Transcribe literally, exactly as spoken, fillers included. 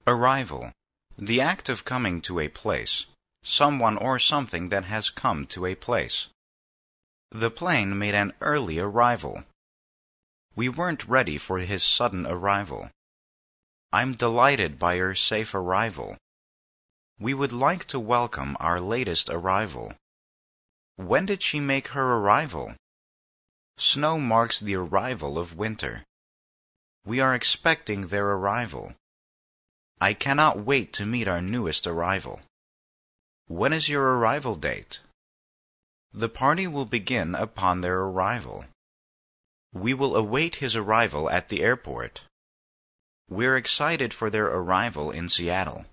Arrival. The act of coming to a place. Someone or something that has come to a place. The plane made an early arrival. We weren't ready for his sudden arrival. I'm delighted by your safe arrival. We would like to welcome our latest arrival. When did she make her arrival? Snow marks the arrival of winter. We are expecting their arrival. I cannot wait to meet our newest arrival. When is your arrival date? The party will begin upon their arrival. We will await his arrival at the airport. We're excited for their arrival in Seattle.